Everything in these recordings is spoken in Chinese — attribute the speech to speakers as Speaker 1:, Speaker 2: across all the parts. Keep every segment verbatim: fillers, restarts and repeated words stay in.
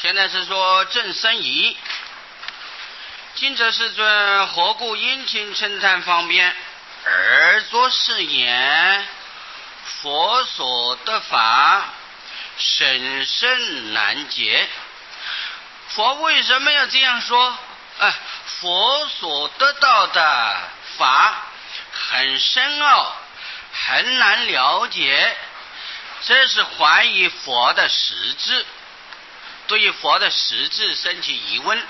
Speaker 1: 现在是说正生疑。今者世尊何故殷勤称叹方便，而作是言：佛所得法，甚深难解。佛为什么要这样说？哎，佛所得到的法很深奥，很难了解，这是怀疑佛的实质，对于佛的实质生起疑问。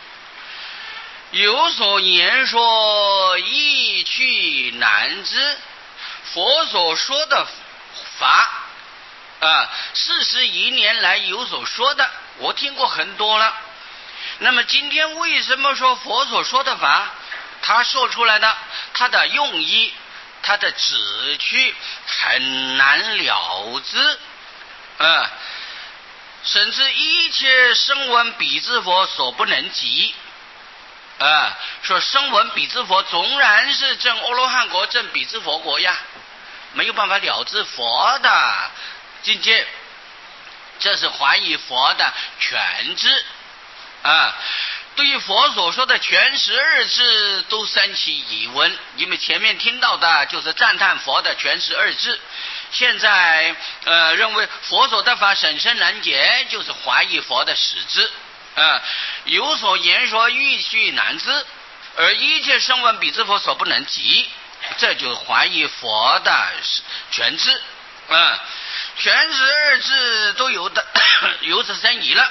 Speaker 1: 有所言说，意趣难知。佛所说的法啊，四十一年来有所说的，我听过很多了。那么今天为什么说佛所说的法，他说出来的他的用意，他的旨趣很难了知啊，甚至一切声闻彼之佛所不能及啊，说声闻彼之佛纵然是证阿罗汉国，证彼之佛国呀，没有办法了知佛的境界，这是怀疑佛的全知啊。对于佛所说的全十二智都生起疑问，因为前面听到的就是赞叹佛的全十二智，现在呃认为佛所得法甚深难解，就是怀疑佛的实质啊，有所言说，欲趣难知，而一切声闻彼之佛所不能及，这就怀疑佛的全知啊，全十二智都有的由此生疑了。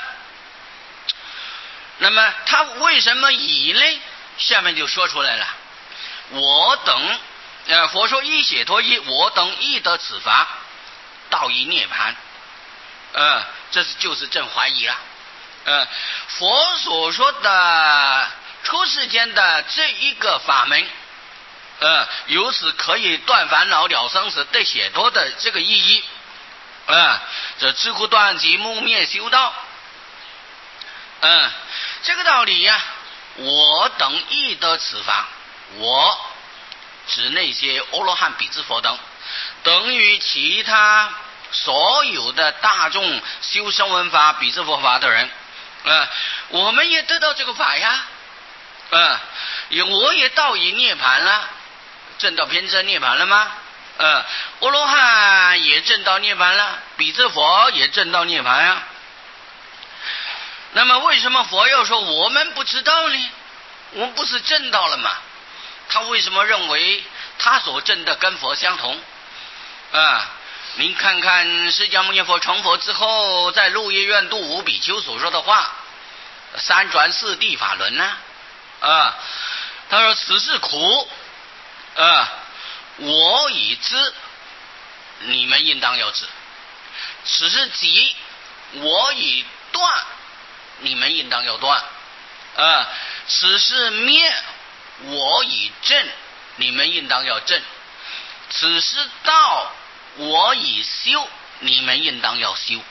Speaker 1: 那么他为什么疑呢？下面就说出来了。我等呃，佛说一解脱一，我等亦得此法，道一涅槃。呃，这是就是正怀疑了。呃，佛所说的出世间的这一个法门，呃，由此可以断烦恼了生死得解脱的这个意义，呃，这知苦断集木灭修道，嗯、呃，这个道理呀、啊，我等亦得此法。我指那些阿罗汉彼之佛等，等于其他所有的大众修声闻法彼之佛法的人，呃，我们也得到这个法呀，呃，我也到已涅槃了，证到偏真涅槃了吗？呃，阿罗汉也证到涅槃了，彼之佛也证到涅槃呀。那么为什么佛要说我们不知道呢？我们不是证到了吗？他为什么认为他所证的跟佛相同啊？您看看释迦牟尼佛成佛之后，在鹿野苑度无比丘所说的话，三转四谛法轮呢、啊？啊，他说此是苦，啊，我已知，你们应当要知；此是集，我已断，你们应当要断。啊，此是灭，我已证，你们应当要证；此是道，我已修，你们应当要修。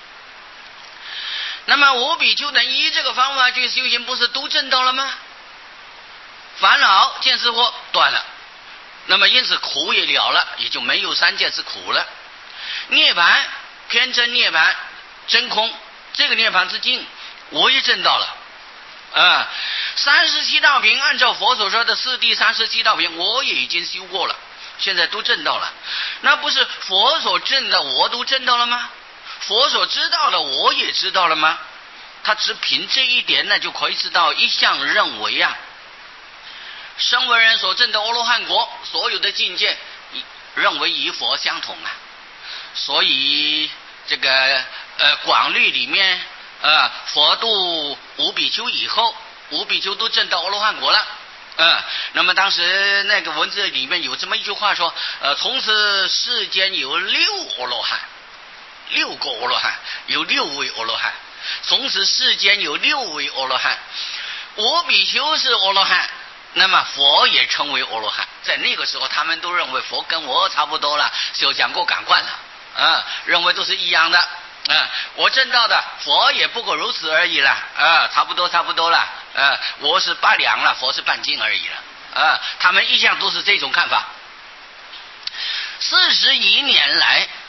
Speaker 1: 那么五比丘等依这个方法去修行，不是都证到了吗？烦恼见思惑断了，那么因此苦也了了，也就没有三界之苦了。涅槃偏真涅槃真空，这个涅槃之境我也证到了啊，三十七道品，按照佛所说的四谛三十七道品，我也已经修过了，现在都证到了。那不是佛所证的我都证到了吗？佛所知道的我也知道了吗？他只凭这一点呢，就可以知道一向认为啊，声闻人所证的阿罗汉国所有的境界，认为与佛相同啊。所以这个呃广律里面。呃，佛度五比丘以后，五比丘都证到阿罗汉国了。呃，那么当时那个文字里面有这么一句话说，呃，从此世间有六阿罗汉，六个阿罗汉，有六位阿罗汉。从此世间有六位阿罗汉，五比丘是阿罗汉，那么佛也称为阿罗汉。在那个时候，他们都认为佛跟我差不多了，修讲过感官了，啊，认为都是一样的。啊，我证到的佛也不过如此而已了啊，差不多差不多了啊，我是八两了，佛是半斤而已了啊，他们一向都是这种看法。四十一年来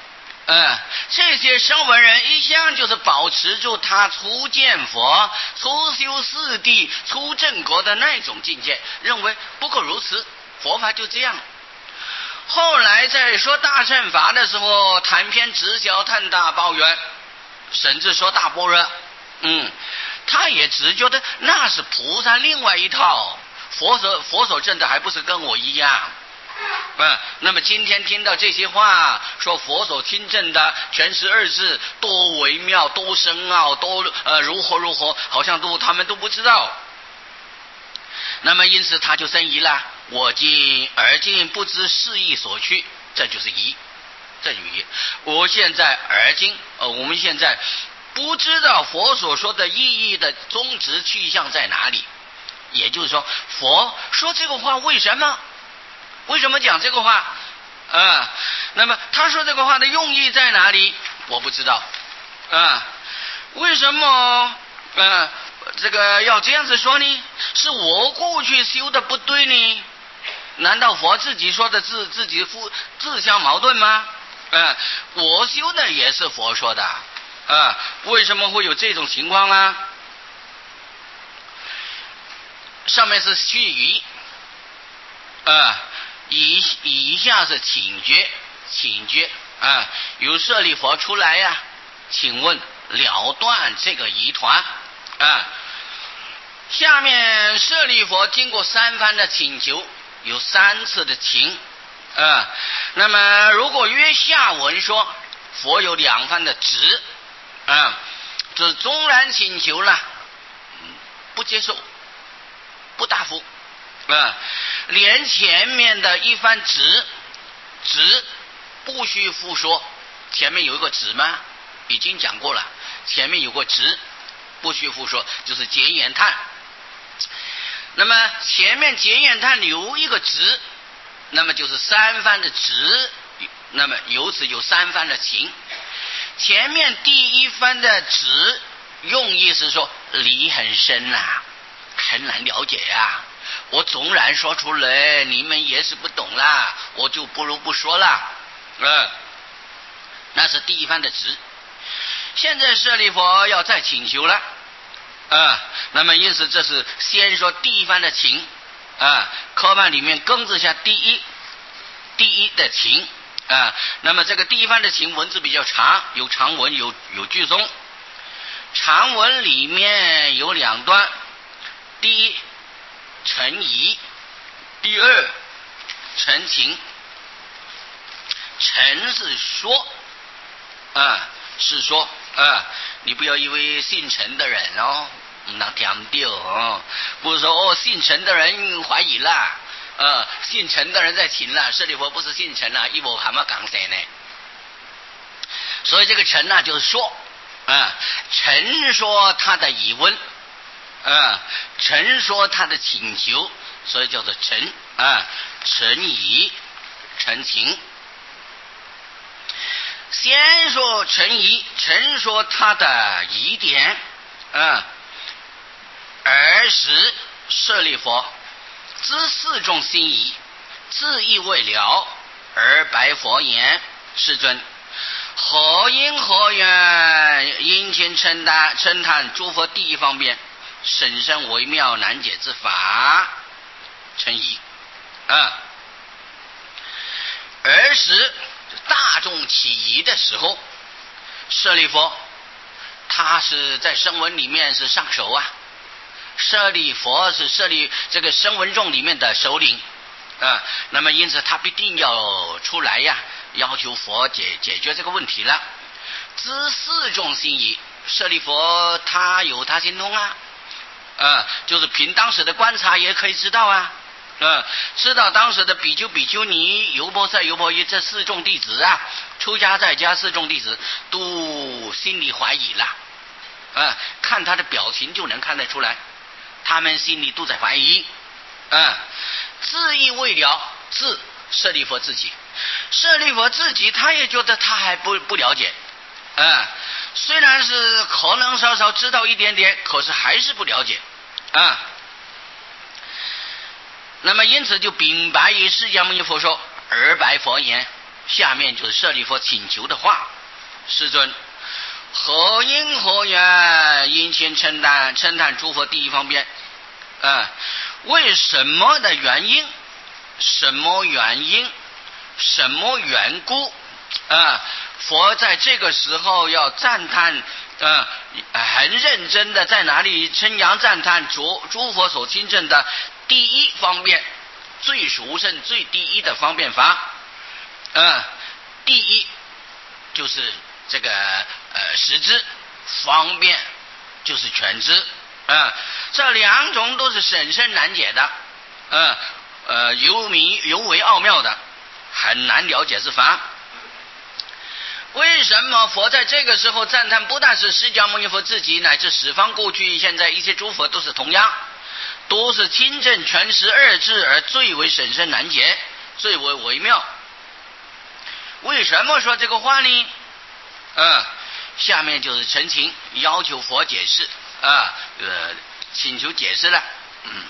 Speaker 1: 嗯，这些声闻人一向就是保持住他初见佛、初修四谛、初正果的那种境界，认为不过如此，佛法就这样。后来在说大乘法的时候，谈偏直销、探大抱怨，甚至说大般若，嗯，他也只觉得那是菩萨另外一套，佛所佛所证的还不是跟我一样。嗯，那么今天听到这些话，说佛所听证的全十二字多微妙、多深奥、多呃如何如何，好像都他们都不知道。那么因此他就生疑了，我今而今不知是意所趋，这就是疑，这就是疑。我现在而今呃，我们现在不知道佛所说的意义的宗旨去向在哪里，也就是说，佛说这个话为什么？为什么讲这个话？啊、嗯，那么他说这个话的用意在哪里？我不知道。啊、嗯，为什么？啊、嗯，这个要这样子说呢？是我过去修的不对呢？难道佛自己说的自自己自自相矛盾吗？啊、嗯，我修的也是佛说的。啊、嗯，为什么会有这种情况呢？上面是须臾。啊、嗯。以以下是请决，请决啊！由舍利佛出来呀、啊，请问了断这个疑团啊！下面舍利佛经过三番的请求，有三次的请啊。那么如果约下文说，佛有两番的指啊，这纵然请求了，不接受，不答复。啊，连前面的一番指指不需复说，前面有一个指吗？已经讲过了，前面有个指不需复说，就是结言叹。那么前面结言叹留一个指，那么就是三番的指，那么由此有三番的情。前面第一番的指用意是说理很深啊，很难了解啊，我纵然说出来你们也是不懂啦，我就不如不说啦。嗯，那是第一番的指。现在舍利佛要再请求了啊，那么因此这是先说第一番的请啊，科判里面庚字下第一第一的请啊，那么这个第一番的请文字比较长，有长文有有句诵。长文里面有两段，第一陈疑，第二陈情。陈是说啊，是说啊，你不要以为姓陈的人哦，那讲掉哦，不是说哦姓陈的人怀疑啦，呃，姓陈的人在请了，舍利弗不是姓陈啊，一我还没讲谁呢？所以这个陈呢，就是说啊，陈说他的疑问，啊，陈说他的请求，所以叫做陈啊，陈疑，陈情。先说陈疑，陈说他的疑点，啊，尔时舍利弗知四众心疑，自意未了，而白佛言：世尊，何因何缘殷勤称叹称叹诸佛第一方面甚深微妙难解之法？陈疑啊，尔时大众起疑的时候，舍利弗他是在声闻里面是上首啊，舍利弗是舍利这个声闻众里面的首领啊，那么因此他必定要出来呀，要求佛解解决这个问题了。知四众心疑，舍利弗他有他心通啊，啊，就是凭当时的观察也可以知道啊。嗯，知道当时的比丘、比丘尼、优婆塞、优婆夷这四众弟子啊，出家在家四众弟子都心里怀疑了，嗯，看他的表情就能看得出来，他们心里都在怀疑，嗯，自意未了，自舍利弗自己，舍利弗自己他也觉得他还不不了解，嗯，虽然是可能稍稍知道一点点，可是还是不了解，啊、嗯。那么因此就禀白于释迦牟尼佛说，而白佛言，下面就是舍利弗请求的话世尊，何因何缘殷勤称叹称叹诸佛第一方便？啊，为什么的原因？什么原因？什么缘故？啊，佛在这个时候要赞叹，呃，很认真的在哪里称扬赞叹诸诸佛所亲证的第一方便，最殊胜最第一的方便法。呃，第一就是这个呃实知，方便就是全知，呃，这两种都是甚深难解的，呃呃尤迷尤为奥妙的，很难了解之法。为什么佛在这个时候赞叹？不但是释迦牟尼佛自己，乃至十方过去现在一切诸佛都是同样，都是亲证全实二智，而最为甚深难解，最为微妙。为什么说这个话呢？呃，下面就是陈情，要求佛解释啊，呃，请求解释了。嗯，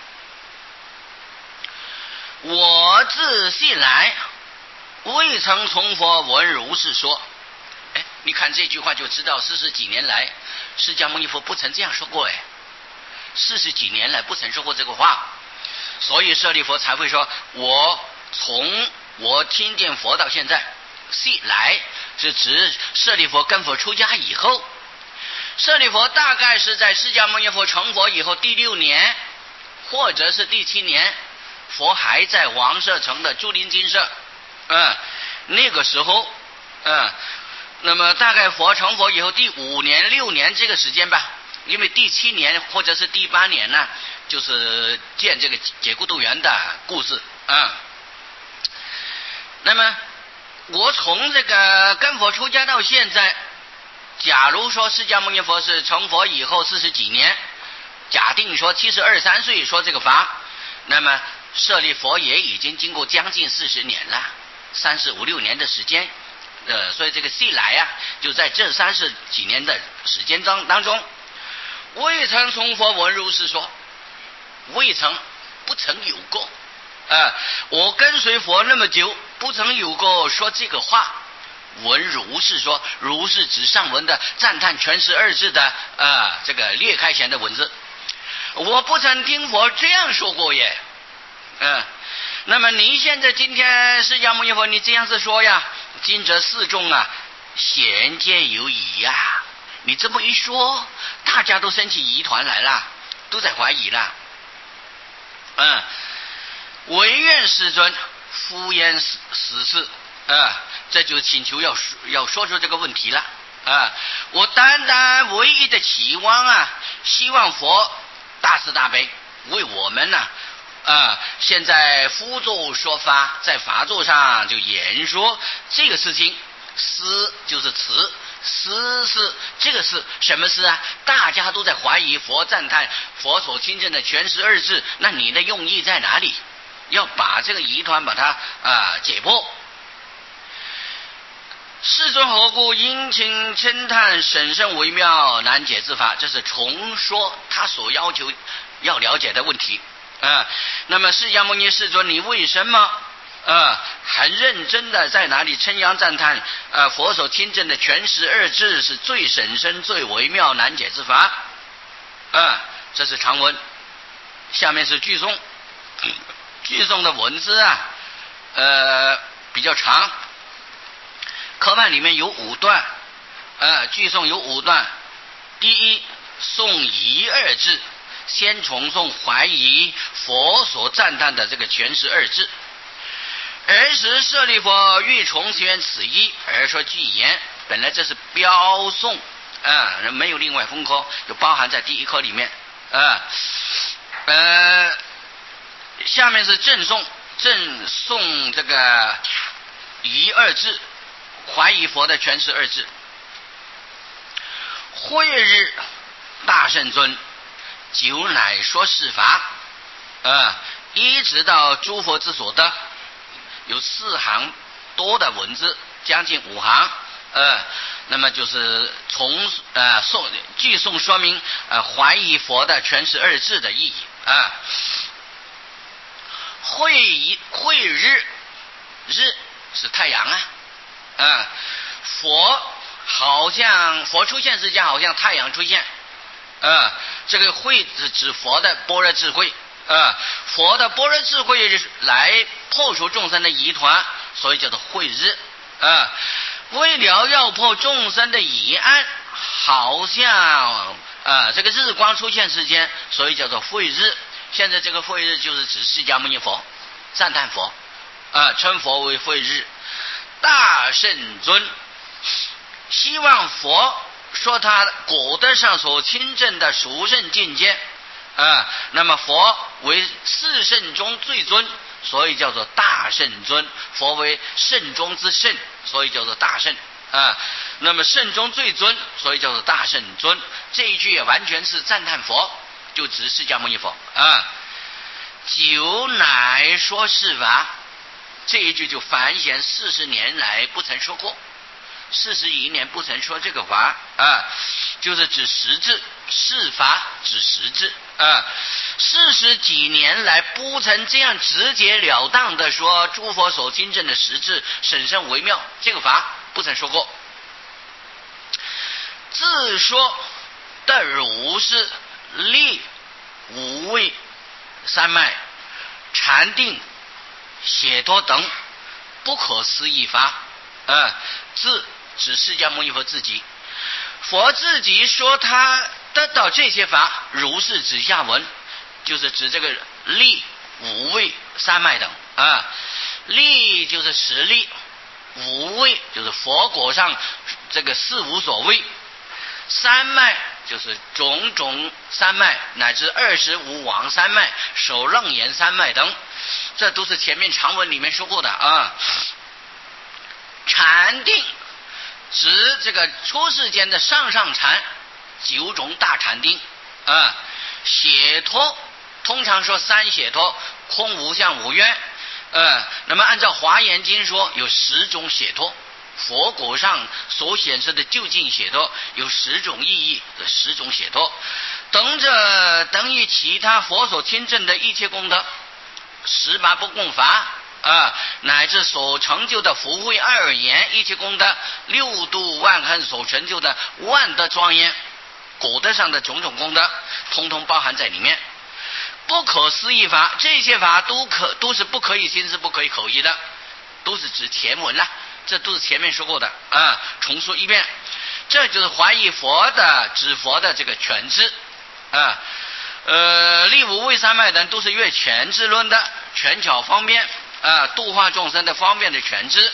Speaker 1: 我自信来，未曾从佛闻如是说。哎，你看这句话就知道，四十几年来，释迦牟尼佛不曾这样说过。哎，四十几年来不曾说过这个话，所以舍利佛才会说，我从我听见佛到现在。系来是指舍利佛跟佛出家以后，舍利佛大概是在释迦牟尼佛成佛以后第六年或者是第七年，佛还在王舍城的竹林精舍，嗯，那个时候，嗯，那么大概佛成佛以后第五年六年这个时间吧，因为第七年或者是第八年呢，就是见这个解孤独园的故事，嗯，那么我从这个跟佛出家到现在，假如说释迦牟尼佛是成佛以后四十几年，假定说七十二三岁说这个法，那么舍利佛也已经经过将近四十年了，三十五六年的时间，呃，所以这个细来啊，就在这三十几年的时间当当中，未曾从佛闻如是说，未曾不曾有过。啊，我跟随佛那么久，不曾有过说这个话。闻如是说，如是指上文的赞叹全实二字的啊，这个裂开前的文字，我不曾听佛这样说过耶。嗯、啊，那么你现在今天释迦牟尼佛你这样子说呀，今则四众啊，显见有疑呀、啊。你这么一说，大家都升起疑团来了，都在怀疑了。嗯、啊。唯愿世尊敷衍实事啊，这就请求要要说出这个问题了啊！我单单唯一的期望啊，希望佛大慈大悲为我们呢啊，现在辅助说法，在法座上就言说这个事情，思就是慈，思是这个是什么事啊？大家都在怀疑佛赞叹佛所亲证的全实二字，那你的用意在哪里？要把这个疑团把它啊、呃、解破。世尊何故殷勤称叹审慎微妙难解之法？这是重说他所要求要了解的问题啊。那么释迦牟尼世尊，你为什么啊很认真的在哪里称扬赞叹啊佛所亲证的全实二字是最审慎最微妙难解之法啊？这是长文，下面是句诵。句诵的文字啊，呃，比较长，课本里面有五段，呃，句诵有五段。第一，诵疑二字，先重诵怀疑佛所赞叹的这个全实二字。尔时舍利佛欲重宣此意，而说句言。本来这是标诵啊、呃，没有另外分科，就包含在第一科里面啊，呃。下面是正诵，正诵这个疑二字，怀疑佛的全实二字。慧日大圣尊久乃说是法，呃，一直到诸佛之所得，有四行多的文字，将近五行，呃，那么就是从呃诵句诵说明呃怀疑佛的全实二字的意义啊。呃慧慧日，日是太阳啊，啊，佛好像佛出现之前好像太阳出现，呃，这个慧是指佛的般若智慧，呃，佛的般若智慧来破除众生的疑团，所以叫做慧日，呃，为了要破众生的疑案，好像呃这个日光出现时间，所以叫做慧日。现在这个慧日就是指释迦牟尼佛，赞叹佛，呃，称佛为慧日。大圣尊希望佛说他果德上所亲证的殊胜境界，啊，那么佛为四圣中最尊，所以叫做大圣尊。佛为圣中之圣，所以叫做大圣啊。那么圣中最尊，所以叫做大圣尊。这一句也完全是赞叹佛，就指释迦牟尼佛啊。久乃说是法，这一句就反显四十年来不曾说过。四十一年不曾说这个法啊，就是指实质，是法指实质啊。四十几年来不曾这样直截了当的说诸佛所亲证的实质甚深微妙，这个法不曾说过。自说的如是力无畏三昧禅定解脱等不可思议法，呃，自指释迦牟尼佛自己，佛自己说他得到这些法，如是指下文，就是指这个力无畏三昧等啊。力就是实力，无畏就是佛果上这个四无所谓，三昧就是种种三昧乃至二十五王三昧、首楞严三昧等，这都是前面长文里面说过的啊。禅定指这个出世间的上上禅，九种大禅定啊。解脱通常说三解脱，空无相无愿，呃，那么按照华严经说有十种解脱，佛果上所显示的究竟解脱有十种意义的十种解脱，等着等于其他佛所亲证的一切功德，十八不共法啊，乃至所成就的福慧二言一切功德，六度万恒所成就的万德庄严果德上的种种功德，通通包含在里面。不可思议法，这些法都可都是不可以心思不可以口译的，都是指前文了，这都是前面说过的啊，重说一遍。这就是怀疑佛的指佛的这个全知啊，呃，力无畏三昧等都是越全知论的权巧方便啊，度化众生的方便的全知。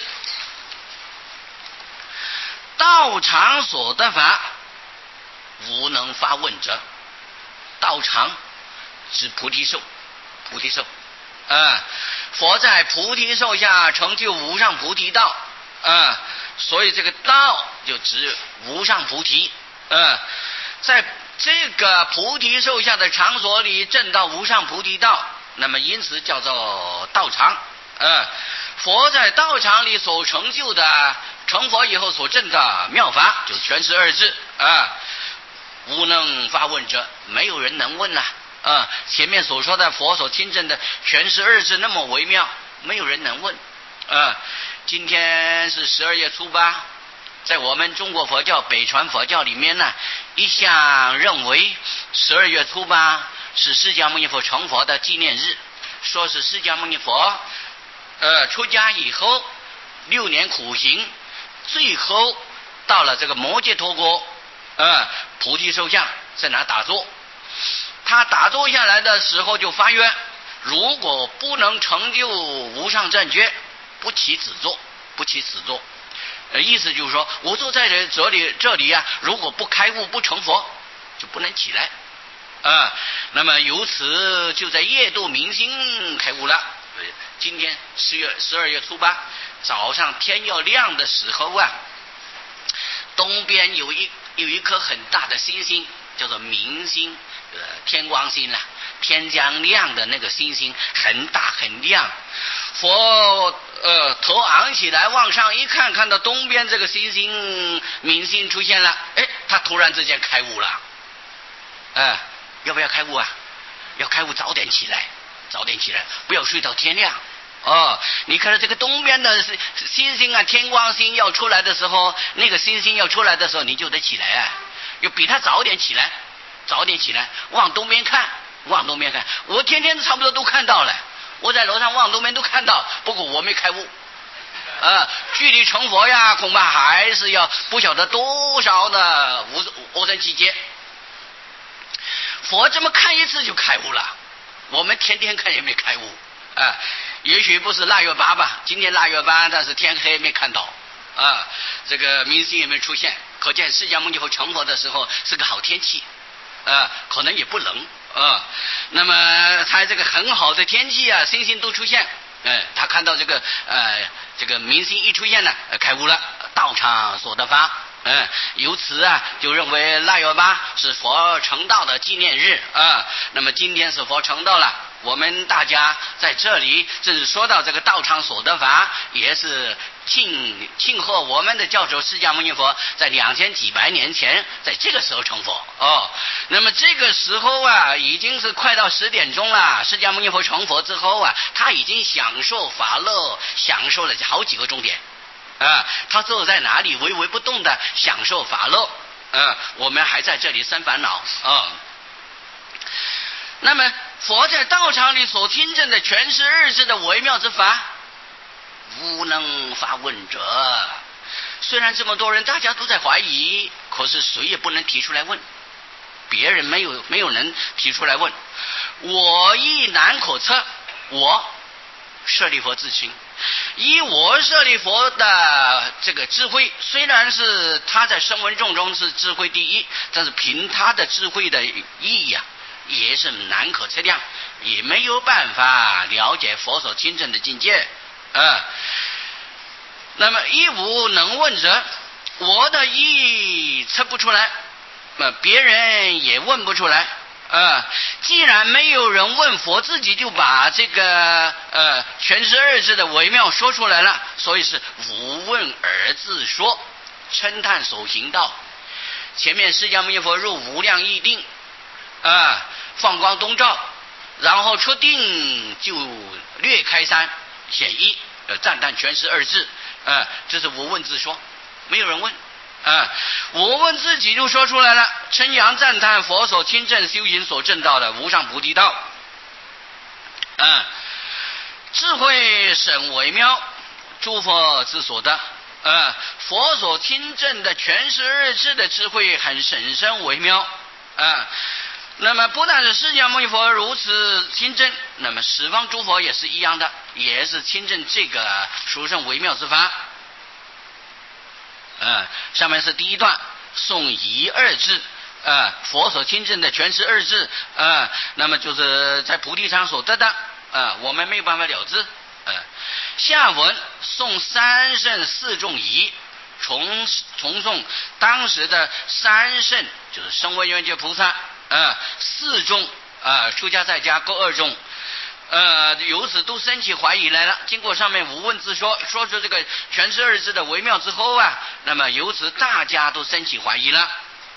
Speaker 1: 道场所得法，无能发问者。道场指菩提树，菩提树啊，佛在菩提树下成就无上菩提道啊，所以这个道就指无上菩提啊，在这个菩提树下的场所里证到无上菩提道，那么因此叫做道场啊。佛在道场里所成就的成佛以后所证的妙法，就是全十二字啊，无能发问者，没有人能问呐啊！前面所说的佛所亲证的全十二字那么微妙，没有人能问啊。今天是十二月初八，在我们中国佛教北传佛教里面呢，一向认为十二月初八是释迦牟尼佛成佛的纪念日，说是释迦牟尼佛呃出家以后六年苦行，最后到了这个摩揭陀国呃菩提树下在哪打坐，他打坐下来的时候就发愿，如果不能成就无上正觉，不起此座，不起此座。呃，意思就是说，我坐在这这里这里啊，如果不开悟不成佛，就不能起来啊。那么由此就在夜度明星开悟了。今天十月十二月初八早上天要亮的时候啊，东边有一有一颗很大的星星，叫做明星，呃，天光星啦，天将亮的那个星星很大很亮。佛呃头昂起来往上一看，看到东边这个星星明星出现了，哎，他突然之间开悟了。呃，要不要开悟啊？要开悟早点起来，早点起来，不要睡到天亮哦，你看到这个东边的星星啊，天光星要出来的时候，那个星星要出来的时候，你就得起来啊，要比他早点起来，早点起来，往东边看，往东边看。我天天差不多都看到了，我在楼上往东边都看到，不过我没开悟。啊，距离成佛呀，恐怕还是要不晓得多少的无无生期间。佛这么看一次就开悟了，我们天天看也没开悟啊。也许不是腊月八吧，今天腊月八，但是天黑没看到啊，这个明星也没出现，可见释迦牟尼佛成佛的时候是个好天气啊，可能也不冷啊。那么他这个很好的天气啊，星星都出现，嗯、呃，他看到这个呃这个明星一出现呢，开悟了，道场所得法。嗯，由此啊，就认为腊月八是佛成道的纪念日啊。那么今天是佛成道了，我们大家在这里正是说到这个道场所得法，也是庆庆贺我们的教主释迦牟尼佛在两千几百年前在这个时候成佛哦。那么这个时候啊，已经是快到十点钟了。释迦牟尼佛成佛之后啊，他已经享受法乐，享受了好几个钟点。啊，他坐在哪里微微不动的享受法乐，啊，我们还在这里生烦恼啊。那么佛在道场里所听证的全是日志的微妙之法，无能发问者。虽然这么多人大家都在怀疑，可是谁也不能提出来问，别人没有没有人提出来问，我亦难可测。我舍利佛自清，以我舍利佛的这个智慧，虽然是他在声闻众中是智慧第一，但是凭他的智慧的意义啊，也是难可测量，也没有办法了解佛所亲证的境界啊。那么一无能问者，我的意测不出来，那别人也问不出来。呃，既然没有人问佛，自己就把这个呃全是二字的微妙说出来了，所以是无问而自说，称叹所行道。前面释迦牟尼佛入无量义定，啊、呃，放光东照，然后出定就略开山显义，呃，赞叹全是二字，啊、呃，这是无问自说，没有人问。啊，我问自己就说出来了，称扬赞叹佛所亲证修行所证道的无上菩提道。啊，智慧甚微妙，诸佛之所得。啊，佛所亲证的全是日智的智慧很甚深微妙。啊，那么不但是释迦牟尼佛如此亲证，那么十方诸佛也是一样的，也是亲证这个殊胜微妙之法。呃，上面是第一段颂一二字，呃，佛所亲证的全是二字，呃，那么就是在菩提场所得的，呃，我们没有办法了知。呃，下文颂三圣四众仪，重重颂当时的三圣就是声闻缘觉菩萨，呃，四众呃出家在家各二众。呃，由此都升起怀疑来了。经过上面无问自说，说出这个全是二字的微妙之后啊，那么由此大家都升起怀疑了。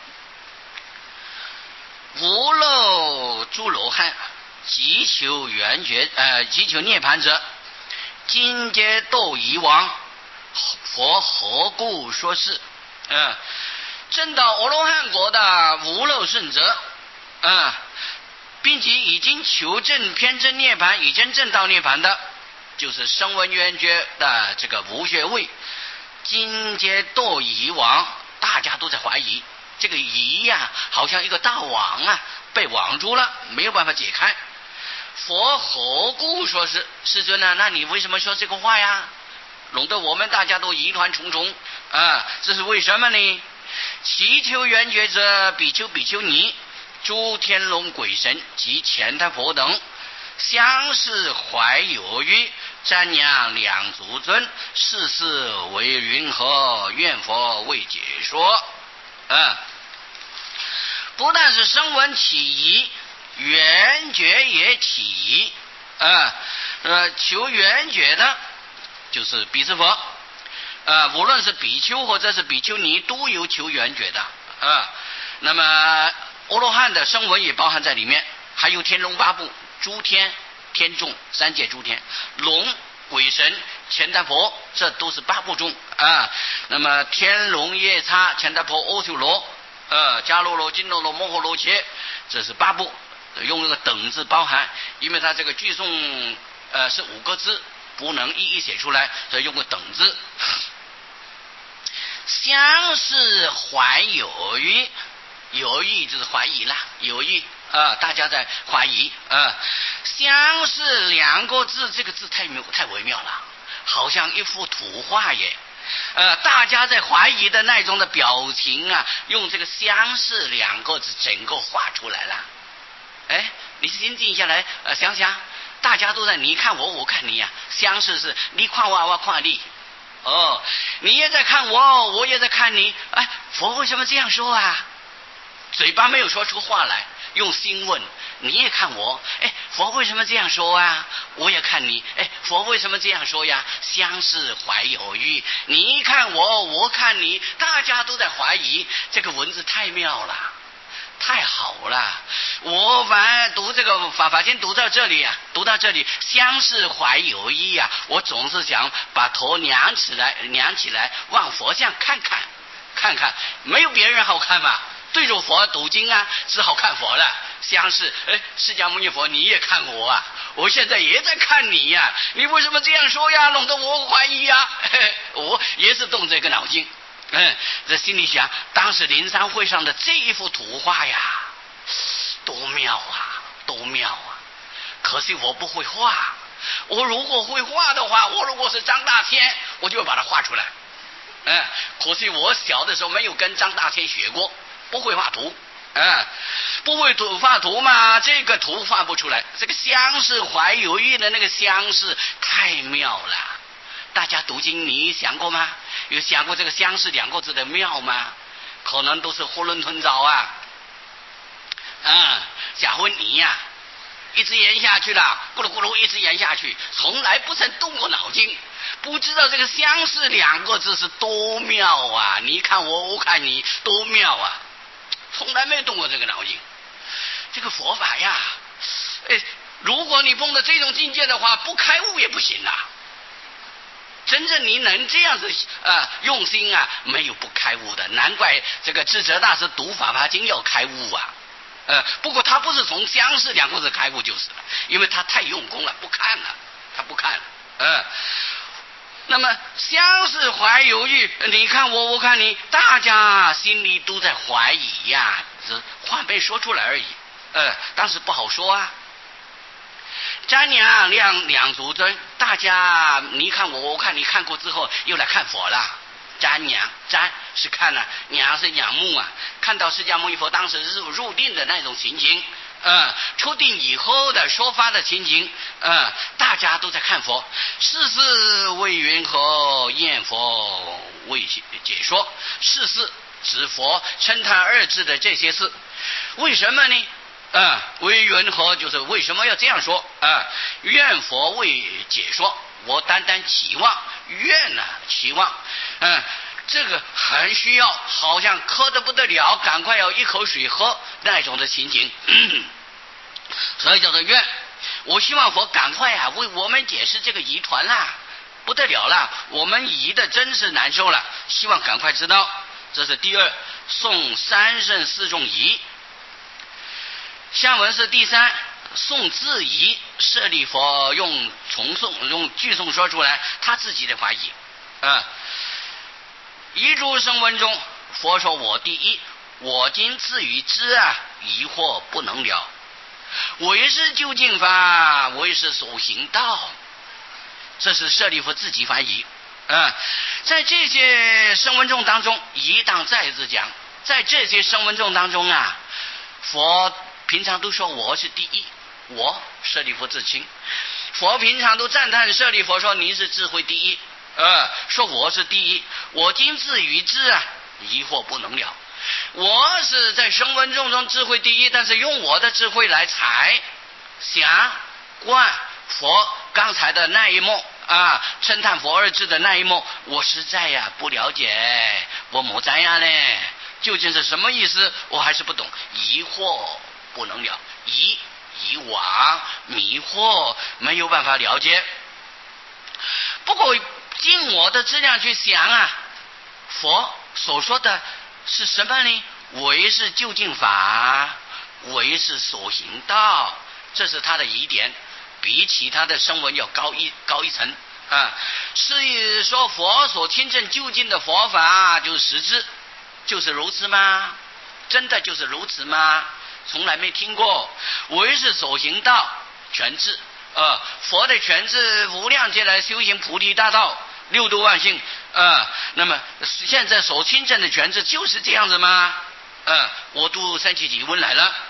Speaker 1: 无漏诸罗汉，急求圆觉，呃，急求涅槃者，今皆斗夷王，佛何故说是？嗯、呃，证到阿罗汉国的无漏圣者，嗯、呃。并且已经求证偏真涅槃，已经证到涅槃的，就是声闻缘觉的这个无学位，今皆堕夷王，大家都在怀疑这个夷呀、啊，好像一个大网啊，被网住了，没有办法解开。佛何故说是？世尊呢？那你为什么说这个话呀？弄得我们大家都疑团重重啊！这是为什么呢？祈求缘觉者，比丘比丘尼。诸天龙鬼神及前台佛等相视怀有余，瞻仰两足尊，世事为云何？愿佛为解说。嗯，不但是声闻起疑，缘觉也起疑。啊，呃，求缘觉的，就是比丘佛。呃，无论是比丘或者是比丘尼，都有求缘觉的。啊，那么。阿罗汉的声闻也包含在里面，还有天龙八部、诸天天众三界诸天龙鬼神、乾达婆，这都是八部中啊。那么天龙夜叉、乾达婆、阿修罗、呃迦罗罗、金罗罗、摩诃罗伽，这是八部，用这个等字包含，因为它这个句诵呃是五个字，不能一一写出来，所以用个等字。相是怀有余，有余就是怀疑啦，有余啊，大家在怀疑啊。相是两个字，这个字太妙太微妙了，好像一幅图画耶。呃，大家在怀疑的那种的表情啊，用这个相是两个字整个画出来了。哎，你先静下来，呃，想想，大家都在你看我，我看你呀、啊，相是是你看我，我看你。哦，你也在看我，我也在看你。哎，佛为什么这样说啊？嘴巴没有说出话来，用心问。你也看我，哎，佛为什么这样说啊？我也看你，哎，佛为什么这样说呀？相是怀有余，你看我，我看你，大家都在怀疑。这个文字太妙了，太好了！我反读这个法法经读到这里啊，读到这里，相是怀有余啊，我总是想把头仰起来，仰起来往佛像看看，看看，没有别人好看嘛。对着佛读经啊，只好看佛了。相是，哎，释迦牟尼佛，你也看我啊，我现在也在看你呀、啊，你为什么这样说呀？弄得我怀疑呀、啊，我也是动这个脑筋。嗯，在心里想，当时灵山会上的这一幅图画呀，多妙啊，多妙啊！可惜我不会画，我如果会画的话，我如果是张大千，我就把它画出来。嗯，可惜我小的时候没有跟张大千学过，不会画图。嗯，不会图画图嘛，这个图画不出来。这个相是怀有余的那个相是太妙了。大家读经你想过吗？有想过这个相是两个字的妙吗？可能都是囫囵吞枣啊。嗯，假如你呀、啊，一直演下去了，咕噜咕噜一直演下去，从来不曾动过脑筋，不知道这个相是两个字是多妙啊！你看我，我看你，多妙啊！从来没动过这个脑筋。这个佛法呀，哎，如果你碰到这种境界的话，不开悟也不行啊。真正你能这样子呃用心啊，没有不开悟的。难怪这个智者大师读法华经要开悟啊。呃，不过他不是从相是两个字开悟就是了，因为他太用功了，不看了，他不看了。嗯、呃，那么相是怀有余，你看我，我看你，大家心里都在怀疑呀，只话没说出来而已。呃，当时不好说啊。瞻仰两两足尊，大家你看我，我看你，看过之后又来看佛了。瞻仰，瞻是看呢、啊，仰是仰慕啊，看到释迦牟尼佛当时入入定的那种情景，嗯，出定以后的说法的情景，嗯，大家都在看佛。世事为云何，验佛为解说。世事指佛称叹二字的这些事，为什么呢？嗯，为云何就是为什么要这样说啊？愿佛为解说，我单单期望愿呢、啊，期望，嗯，这个很需要，好像渴得不得了，赶快要一口水喝那种的情景，嗯、所以叫做愿。我希望佛赶快啊为我们解释这个疑团啦，不得了了，我们疑的真是难受了，希望赶快知道。这是第二，诵三圣四众疑。下文是第三，宋自疑，舍利佛用重诵用句诵说出来他自己的怀疑啊。一诸声闻中，佛说我第一，我今自于知啊，疑惑不能了。唯是究竟法，唯是所行道。这是舍利弗自己怀疑啊。在这些声闻众当中，一当再次讲，在这些声闻众当中啊，佛平常都说我是第一，我舍利弗自清。佛平常都赞叹舍利弗说你是智慧第一，呃，说我是第一，我今自于知啊，疑惑不能了。我是在声闻众中智慧第一，但是用我的智慧来猜想观佛刚才的那一幕啊，称叹佛二字的那一幕，我实在呀不了解，我没在呀嘞，究竟是什么意思？我还是不懂，疑惑不能了，疑以往迷惑，没有办法了解。 不过尽我的质量去想啊，佛所说的是什么呢？为是究竟法，为是所行道，这是他的疑点，比其他的声闻要高一高一层啊。是说佛所亲证究竟的佛法就是实质，就是如此吗？真的就是如此吗？从来没听过。为是所行道，全智呃，佛的全智无量劫来修行菩提大道，六度万行呃，那么现在所亲证的全智就是这样子吗？呃，我读三七几问来了。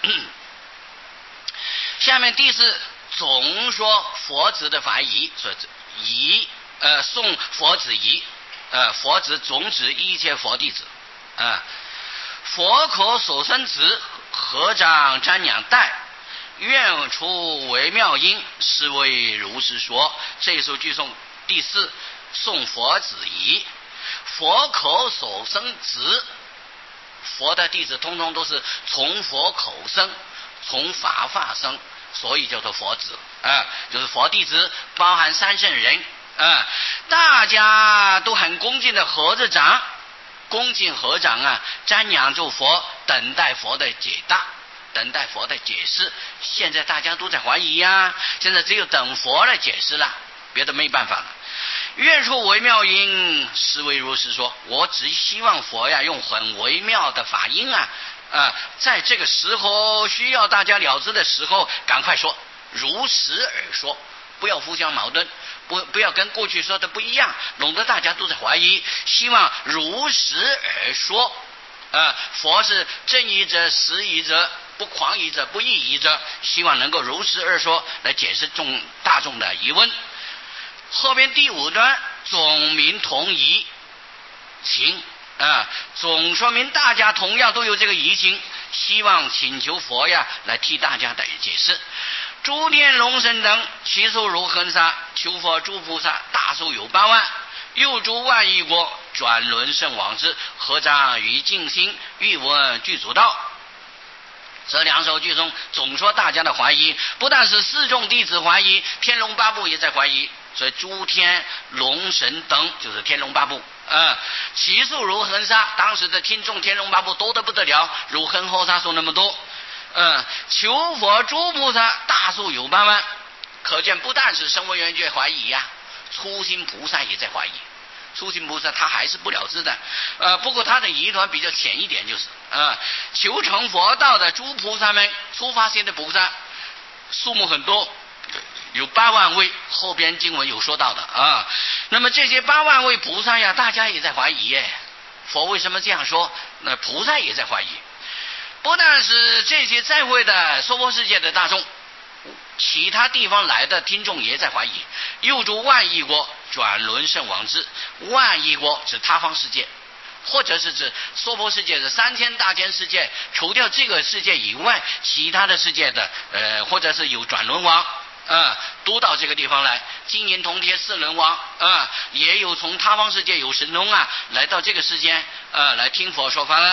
Speaker 1: 下面第四总说佛子的法仪，说仪呃送佛子仪，呃佛子总指一切佛弟子啊、呃，佛口所生子，合掌瞻仰戴，愿出微妙音，是为如是说。这一首句诵第四，送佛子仪。佛口所生子，佛的弟子通通都是从佛口生，从法化生，所以叫做佛子啊、呃，就是佛弟子，包含三圣人啊、呃，大家都很恭敬的合着掌，恭敬合掌啊，瞻仰住佛，等待佛的解答，等待佛的解释。现在大家都在怀疑呀、啊，现在只有等佛来解释了，别的没办法了。愿出微妙音，是为如是说。我只希望佛呀，用很微妙的法音啊，啊，在这个时候需要大家了知的时候，赶快说，如实而说，不要互相矛盾，不不要跟过去说的不一样，弄得大家都在怀疑。希望如实而说，啊，佛是正义者、实义者、不狂疑者、不异疑者，希望能够如实而说，来解释众大众的疑问。后边第五段总明同疑情啊，总说明大家同样都有这个疑情，希望请求佛呀来替大家的解释。诸天龙神等其数如恒沙，求佛诸菩萨大数有八万，又诸万亿国转轮圣王之，合掌于静心，欲闻具足道。这两首句中总说大家的怀疑，不但是四众弟子怀疑，天龙八部也在怀疑。所以诸天龙神等就是天龙八部啊，其数如恒沙，当时的听众天龙八部多得不得了，如恒河沙数那么多。嗯，求佛诸菩萨大数有八万，可见不但是声闻缘觉怀疑呀、啊，初心菩萨也在怀疑。初心菩萨他还是不了知的，呃，不过他的疑团比较浅一点，就是啊、呃，求成佛道的诸菩萨们，初发心的菩萨数目很多。有八万位，后边经文有说到的啊。那么这些八万位菩萨呀，大家也在怀疑耶，佛为什么这样说？那菩萨也在怀疑，不但是这些在会的娑婆世界的大众，其他地方来的听众也在怀疑。又诸万亿国转轮圣王之，万亿国指他方世界，或者是指娑婆世界的三千大千世界，除掉这个世界以外，其他的世界的呃，或者是有转轮王。啊、嗯，都到这个地方来，金银铜铁四轮王啊、嗯，也有从他方世界有神通啊，来到这个世间啊、呃，来听佛说法了。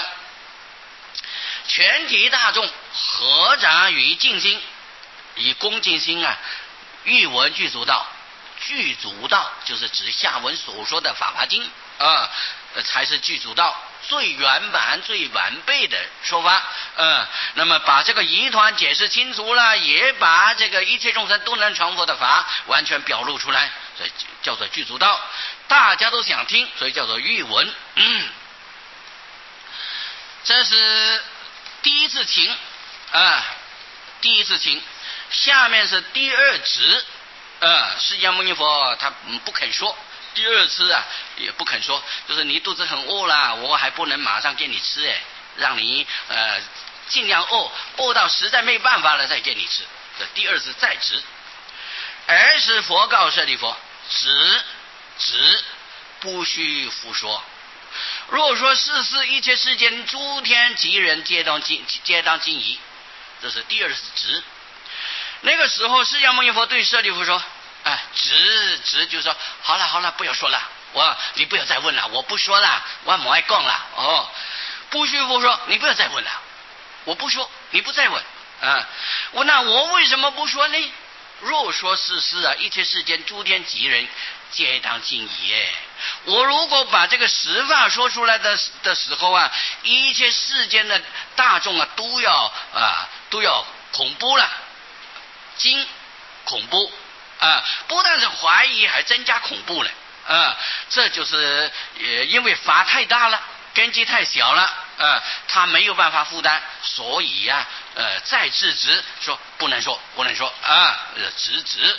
Speaker 1: 全体大众合掌于静心，以恭敬心啊，欲闻具足道。具足道就是指下文所说的法华经啊、呃，才是具足道最圆满最完备的说法。嗯，那么把这个疑团解释清楚了，也把这个一切众生都能成佛的法完全表露出来，所以叫做具足道。大家都想听，所以叫做欲闻。嗯，这是第一次情啊，第一次情。下面是第二旨。呃，释迦牟尼佛他不肯说，第二次啊也不肯说，就是你肚子很饿了，我还不能马上给你吃，哎，让你呃尽量饿，饿到实在没办法了再给你吃。这第二次再止，而是佛告舍利弗，止止不须复说。若说世事一切世间诸天及人皆当尽皆当尽疑，这是第二次止。那个时候释迦牟尼佛对舍利弗说，哎，止止就说好了好了，不要说了，我你不要再问了，我不说了，我不爱讲了。哦，不须复说，你不要再问了，我不说，你不再问啊。我那我为什么不说呢？若说世事啊，一切世间诸天及人皆当尽矣。我如果把这个实法说出来的的时候啊，一切世间的大众啊都要啊都要恐怖了，惊恐怖啊，不但是怀疑，还增加恐怖了啊！这就是呃，因为法太大了，根基太小了啊，他没有办法负担，所以呀、啊，呃，再制止说不能说，不能说啊，呃，制止。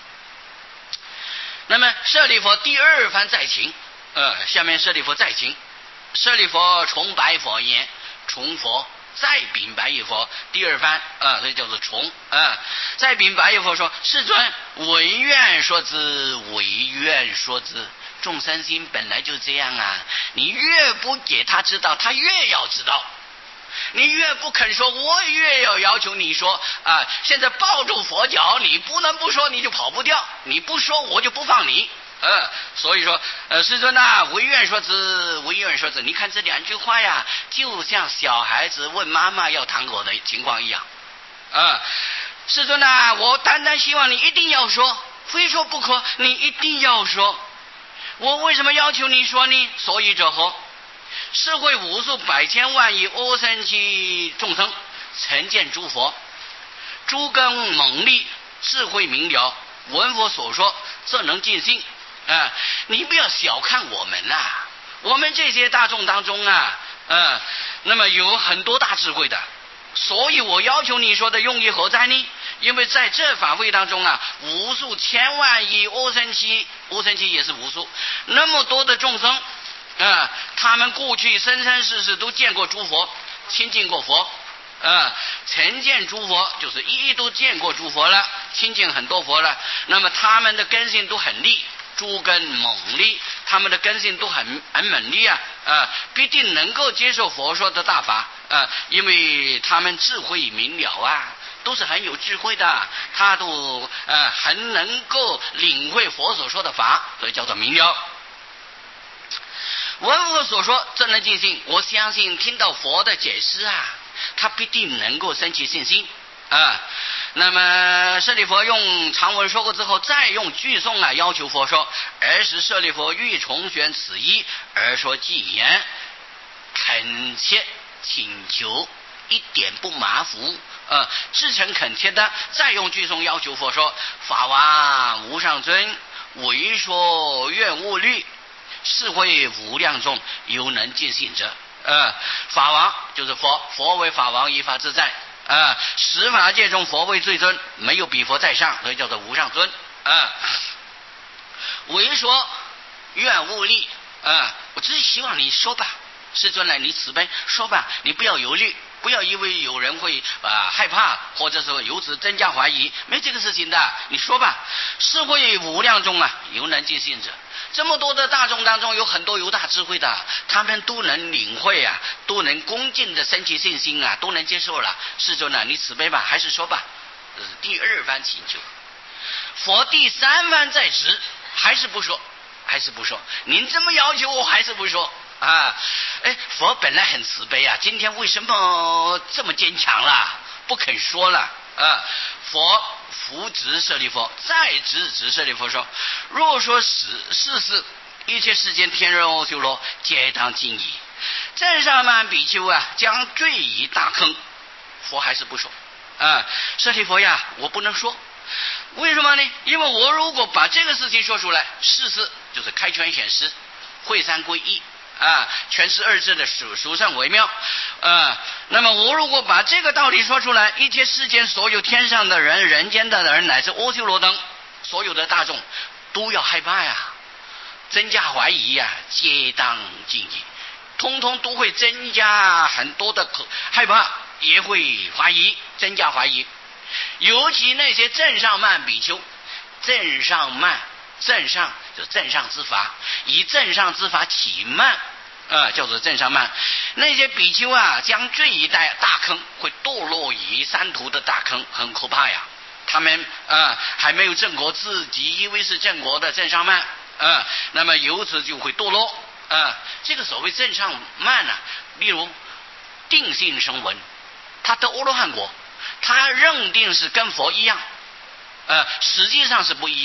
Speaker 1: 那么舍利弗第二番再请，呃，下面舍利弗再请，舍利弗重白佛言，重佛再禀白一佛，第二番啊，这叫做重啊。再禀白一佛说：世尊，唯愿说之，唯愿说之。众生心本来就这样啊，你越不给他知道，他越要知道。你越不肯说，我越要要求你说啊！现在抱住佛脚，你不能不说，你就跑不掉。你不说，我就不放你。呃，所以说，呃，世尊呐、啊，唯愿说之，唯愿说之。你看这两句话呀，就像小孩子问妈妈要糖果的情况一样。啊、呃，世尊呐、啊，我单单希望你一定要说，非说不可，你一定要说。我为什么要求你说呢？所以者何？是会无数百千万亿阿僧祇众生曾见诸佛，诸根猛力，智慧明了，闻佛所说，这能尽信啊！你不要小看我们啊，我们这些大众当中啊，啊，那么有很多大智慧的，所以我要求你说的用意何在呢？因为在这法会当中啊，无数千万亿阿僧祇，阿僧祇也是无数，那么多的众生。啊，他们过去生生世世都见过诸佛，亲近过佛，啊，曾见诸佛就是一一都见过诸佛了，亲近很多佛了。那么他们的根性都很利，诸根猛利，他们的根性都很很猛利啊，啊，必定能够接受佛说的大法啊，因为他们智慧明了啊，都是很有智慧的，他都呃很能够领会佛所说的法，所以叫做明了。闻佛所说，这能尽信。我相信听到佛的解释啊，他必定能够生起信心啊。那么舍利弗用长文说过之后，再用句诵啊要求佛说。尔时舍利弗欲重宣此意，而说偈言，恳切请求，一点不马虎。呃，至诚恳切的再用句诵要求佛说：法王无上尊，唯说愿勿虑。是会无量众，犹能尽信者。呃，法王就是佛，佛为法王，依法自在。啊、呃，十法界中佛为最尊，没有比佛在上，所以叫做无上尊。啊、呃，唯说愿勿虑。啊、呃，我只是希望你说吧，世尊来，你慈悲说吧，你不要犹豫。不要以为有人会啊、呃、害怕，或者说由此增加怀疑，没这个事情的。你说吧，是会无量众啊，犹能尽信者。这么多的大众当中，有很多有大智慧的，他们都能领会啊，都能恭敬的升起信心啊，都能接受了。世尊啊，你慈悲吧，还是说吧。这是第二番请求。佛第三番再迟，还是不说，还是不说。您这么要求，我还是不说。啊，哎，佛本来很慈悲啊，今天为什么这么坚强了，不肯说了啊？佛扶植舍利弗，再直指舍利弗说：若说是世事，一切世间天人阿修罗，皆当尽矣。正上曼比丘啊，将坠于大坑。佛还是不说啊，舍利弗呀，我不能说。为什么呢？因为我如果把这个事情说出来，世事就是开权显实，会三归一。啊，全是二字的属属上为妙，啊，那么我如果把这个道理说出来，一切世间所有天上的人、人间的人，乃至阿修罗等所有的大众，都要害怕呀，增加怀疑呀，皆当尽矣，通通都会增加很多的害怕，也会怀疑，增加怀疑。尤其那些正上曼比丘，正上曼。正上就正上之法，以正上之法起慢，呃，叫做正上慢。那些比丘啊，将坠于大大坑，会堕落于三途的大坑，很可怕呀。他们啊、呃、还没有正果，自己以为是正果的正上慢，啊、呃，那么由此就会堕落啊、呃。这个所谓正上慢呢、啊，例如定性声闻，他得阿罗汉果，他认定是跟佛一样，呃，实际上是不一样。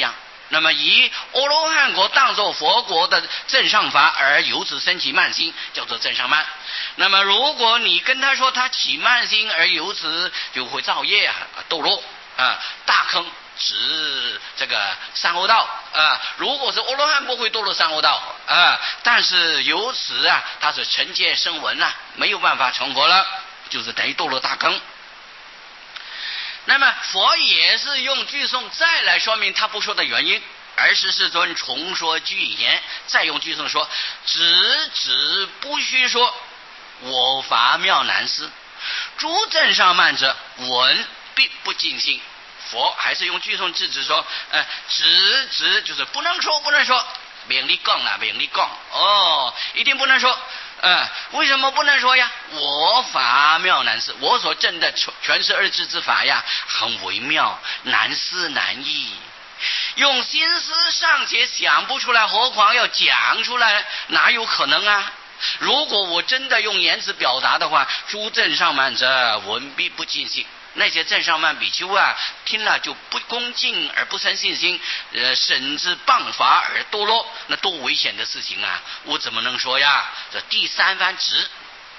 Speaker 1: 那么以阿罗汉国当作佛国的正上法，而由此生起慢心，叫做正上慢。那么如果你跟他说他起慢心，而由此就会造业啊，堕落啊，大坑指这个三恶道啊。如果是阿罗汉不会堕落三恶道啊，但是由此啊，他是成戒声闻啊，没有办法成佛了，就是等于堕落大坑。那么佛也是用句颂再来说明他不说的原因，而是世尊重说句言，再用句颂说：只指不须说，我法妙难思，诸正上慢者，闻必不尽心。佛还是用句颂制止说，呃，只指就是不能说，不能说，勉力讲了，勉力讲，哦，一定不能说。呃，为什么不能说呀？我法妙难思，我所证的全是二智之法呀，很微妙，难思难译，用心思尚且想不出来，何况要讲出来，哪有可能啊？如果我真的用言辞表达的话，诸正上慢者，闻必不尽心。那些正上慢比丘啊，听了就不恭敬而不生信心，呃，甚至谤法而堕落，那多危险的事情啊！我怎么能说呀？这第三番指，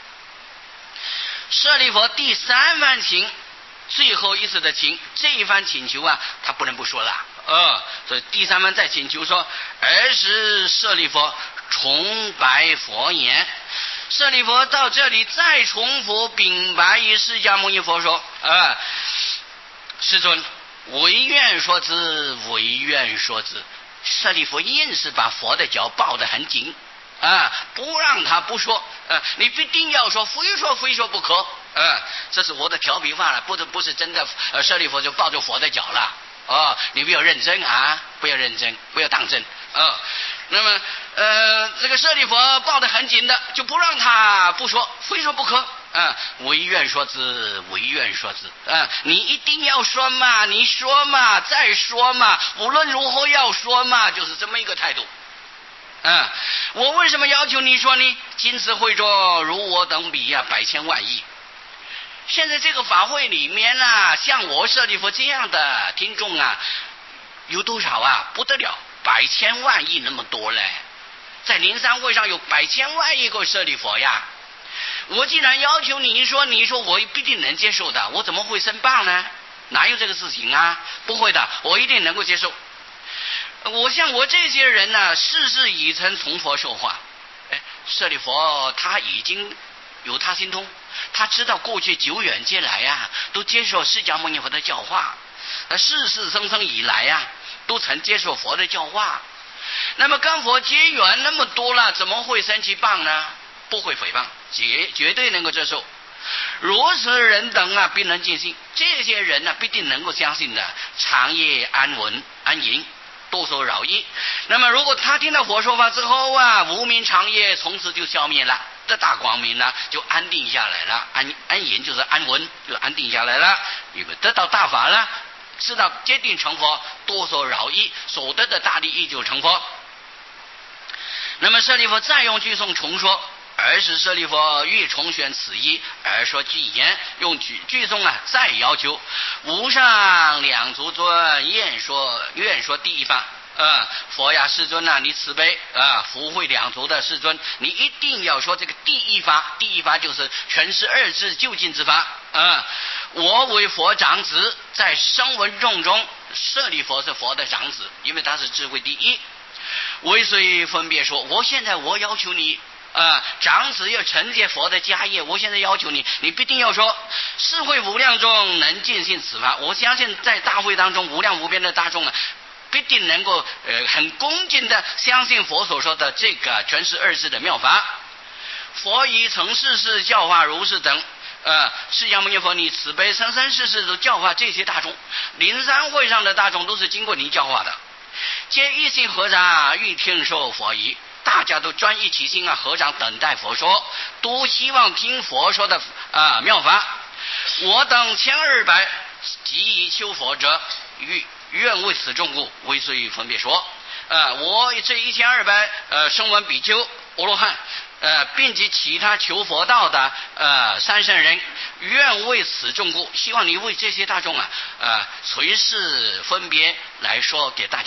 Speaker 1: 舍利弗第三番请，最后一次的请，这一番请求啊，他不能不说了。呃，所以第三番再请求说：尔时舍利弗重白佛言。舍利弗到这里再重复禀白于释迦牟尼佛说：啊，世尊，唯愿说之，唯愿说之。舍利弗硬是把佛的脚抱得很紧啊，不让他不说，啊，你必定要说，非说非说不可。啊，这是我的调皮话了，不不是真的。呃，舍利弗就抱着佛的脚了。哦，你不要认真啊，不要认真，不要当真啊。那么呃，这个舍利弗抱得很紧的，就不让他不说，非说不可啊！唯愿说之，唯愿说之啊！你一定要说嘛，你说嘛，再说嘛，无论如何要说嘛，就是这么一个态度。啊，我为什么要求你说呢？今此会中，如我等比呀、啊，百千万亿。现在这个法会里面啊，像我舍利弗这样的听众啊，有多少啊？不得了！百千万亿那么多嘞，在灵山会上有百千万亿个舍利弗呀！我既然要求你说，你说我必定能接受的，我怎么会生棒呢？哪有这个事情啊？不会的，我一定能够接受。我像我这些人呢、啊，世世已曾从佛受化。哎，舍利弗他已经有他心通，他知道过去久远劫来啊，都接受释迦牟尼佛的教化，世世生生以来啊，都曾接受佛的教化。那么跟佛结缘那么多了，怎么会生起谤呢？不会诽谤，绝绝对能够接受。如此人等啊，必能尽信。这些人呢、啊，必定能够相信的，长夜安稳安隐，多所扰益。那么如果他听到佛说法之后啊，无明长夜从此就消灭了，这大光明呢就安定下来了。安安隐就是安稳，就安定下来了，因为得到大法了，知道决定成佛，多所扰益，所得的大利益就成佛。那么舍利弗再用句颂重说，而是舍利弗欲重选此意，而说句言，用句句颂啊再要求无上两足尊愿说愿说第一番。呃，佛呀，世尊啊，你慈悲啊，福慧两足的世尊，你一定要说这个第一法，第一法就是全是二智究竟之法啊、呃。我为佛长子，在声闻众中，舍利弗是佛的长子，因为他是智慧第一。为谁分别说？我现在我要求你啊、呃，长子要承接佛的家业，我现在要求你，你必定要说世会无量中能尽信此法。我相信在大会当中，无量无边的大众啊，必定能够呃很恭敬的相信佛所说的这个全是二智的妙法。佛以曾世世教化如是等。呃，释迦牟尼佛，你慈悲生生世世都教化这些大众，灵山会上的大众都是经过你教化的，皆一心合掌欲听受佛仪，大家都专一其心啊，合掌等待佛说，都希望听佛说的啊、呃、妙法。我等千二百即以求佛者，欲愿为此众故，为虽分别说。呃，我这一千二百呃声闻比丘阿罗汉。呃，并及其他求佛道的呃三圣人，愿为此众故，希望你为这些大众啊，呃，随时分别来说给大家听。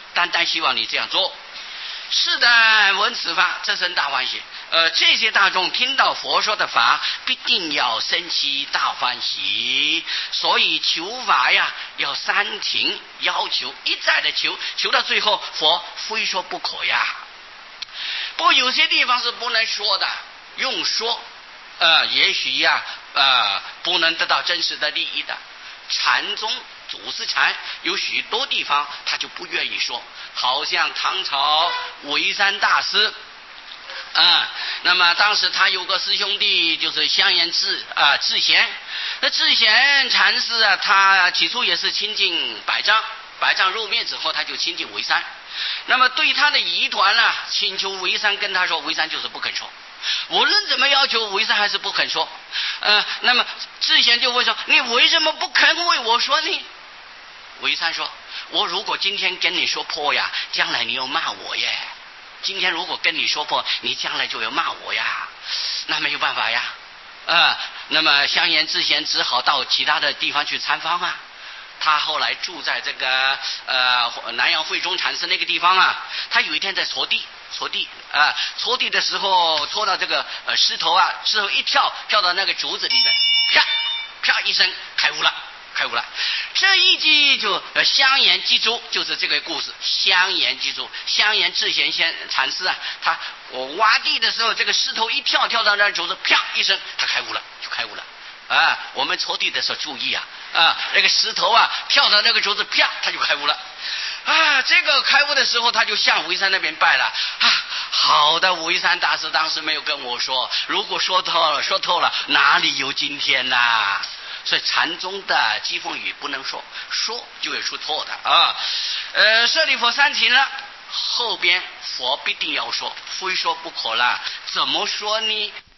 Speaker 1: 单单希望你这样做。是的，闻此法，这生大欢喜。呃，这些大众听到佛说的法，必定要生起大欢喜。所以求法呀，要三停，要求一再的求，求到最后，佛非说不可呀。不过有些地方是不能说的，用说，呃，也许呀，呃，不能得到真实的利益的。禅宗祖师禅有许多地方他就不愿意说，好像唐朝维山大师啊，那么当时他有个师兄弟就是香严智啊智贤，那智贤禅师啊，他起初也是亲近百丈，百丈入灭之后他就亲近维山，那么对他的疑团呢、啊，请求维山跟他说，维山就是不肯说。无论怎么要求，维山还是不肯说。呃，那么智贤就会说：“你为什么不肯为我说呢？”维山说：“我如果今天跟你说破呀，将来你又骂我耶。今天如果跟你说破，你将来就要骂我呀。那没有办法呀。呃，那么香严智贤只好到其他的地方去参访啊。他后来住在这个呃南阳慧中禅师那个地方啊。他有一天在搓地。”搓地啊，搓地的时候搓到这个呃石头啊，石头一跳，跳到那个竹子里面，啪啪一声开悟了，开悟了。这一记就呃香严记住，就是这个故事。香严记住，香严智贤先禅师啊，他我挖地的时候，这个石头一跳，跳到那竹子，啪一声，他开悟了，就开悟了。啊，我们搓地的时候注意啊，啊，那个石头啊跳到那个竹子，啪，他就开悟了。啊，这个开悟的时候，他就向维山那边拜了。啊，好的，维山大师当时没有跟我说，如果说透了，说透了，哪里有今天呐、啊？所以禅宗的讥讽语不能说，说就会出错的啊。呃，舍利弗三停了，后边佛必定要说，非说不可了。怎么说呢？